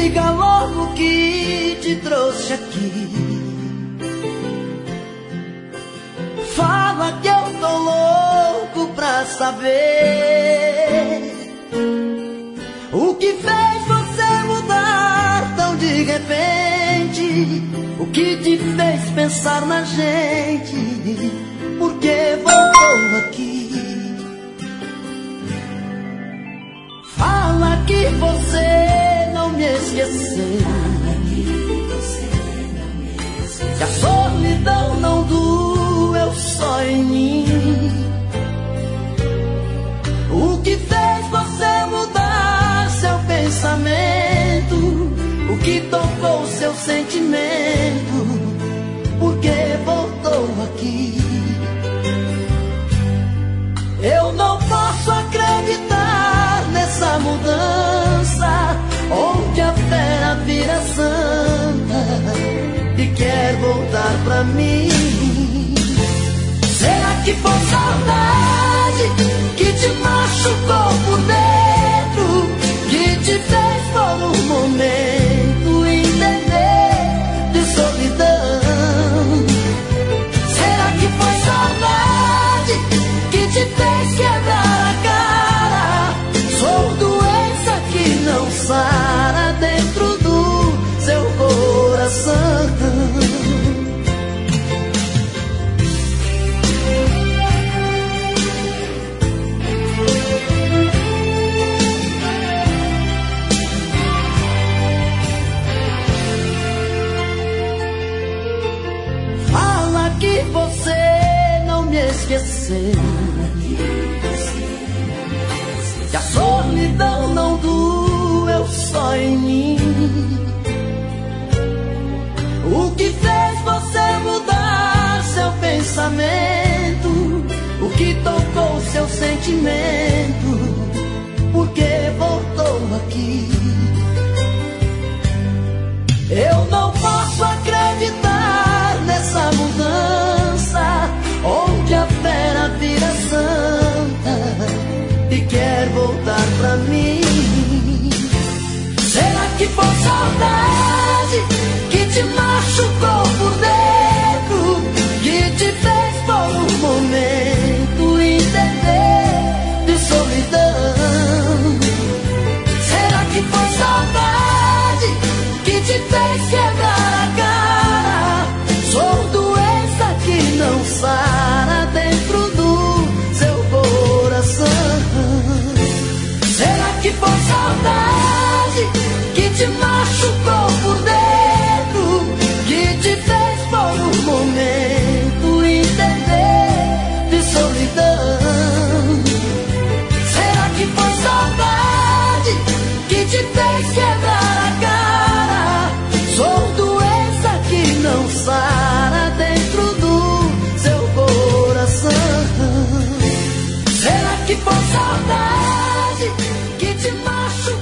diga logo o que te trouxe aqui. Fala que eu tô louco pra saber o que fez você mudar tão de repente. O que te fez pensar na gente? Por que voltou aqui? Fala que você não me esqueceu, que a solidão não doeu só em mim. O que fez você mudar seu pensamento? O que tocou seu sentimento? Por que voltou aqui? Eu não posso acreditar nessa mudança, onde a fera vira santa e quer voltar pra mim. Será que foi saudade que te machucou por dentro, que te fez por um momento entender de solidão? Será que foi saudade que te fez quebrar a cara? Sou doença que não sara dentro do seu coração. Fala que você não me esqueceu, que a solidão não doeu só em mim. O que fez você mudar seu pensamento? O que tocou seu sentimento? Por que voltou aqui? Eu não posso acreditar nessa mudança, onde a fera vira santa e quer voltar pra mim. Será que foi saudade que te machucou por dentro, que te fez por um momento entender de solidão? Será que foi saudade que te fez quebrar a cara? Sou doença que não sara dentro do seu coração. Será que foi saudade que te machucou por dentro, que te fez por um momento entender de solidão? Será que foi saudade que te fez quebrar a cara? Sou doença que não sara dentro do seu coração. Será que foi saudade que te machucou